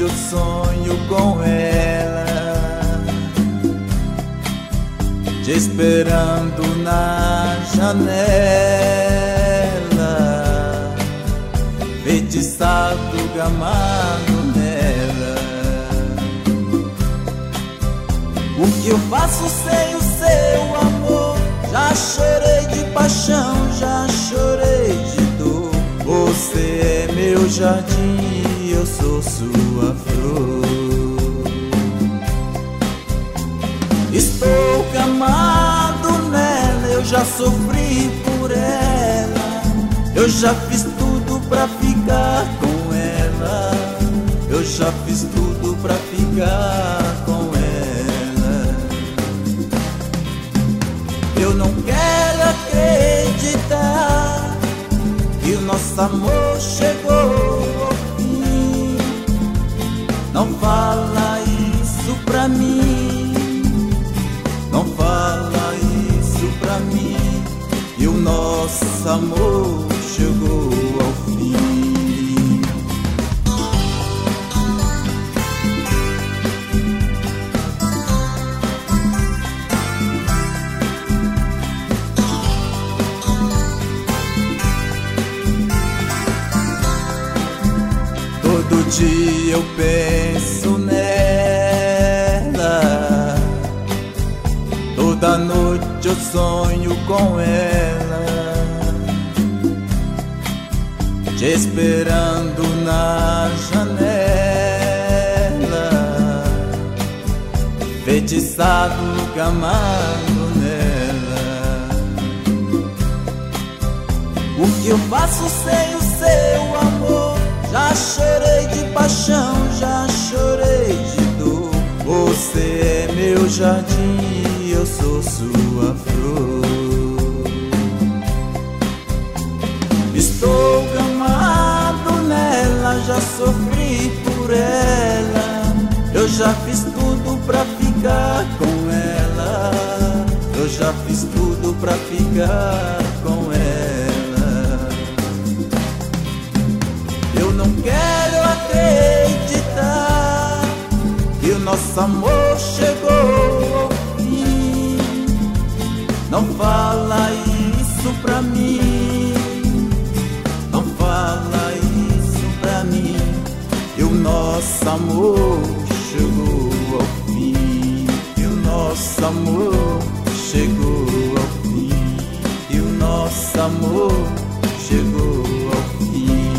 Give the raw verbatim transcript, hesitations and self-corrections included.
eu sonho com ela, te esperando na janela, feitiçado, gamado nela. O que eu faço sem o seu amor? Já chorei de paixão, já chorei de dor. Você é meu jardim, eu sou sua flor. Estou gamado nela, eu já sofri por ela, eu já fiz tudo pra ficar com ela, eu já fiz tudo pra ficar com ela. Eu não quero acreditar que o nosso amor chegou ao fim. Não fala isso pra mim, não fala isso pra mim, que o nosso amor chegou ao fim. Todo dia eu penso nela, toda noite eu sonho com ela, te esperando na janela, feitiçado, gamado nela. O que eu faço sem o seu amor? Já chorei de paixão, já chorei de dor. Você é meu jardim, eu sou sua flor. Estou gamado nela, já sofri por ela, eu já fiz tudo pra ficar com ela, eu já fiz tudo pra ficar com ela. Eu não quero acreditar que o nosso amor chegou ao fim. Não fala isso pra mim, não fala isso pra mim, que o nosso amor chegou ao fim, que o nosso amor chegou ao fim, que o nosso amor chegou ao fim.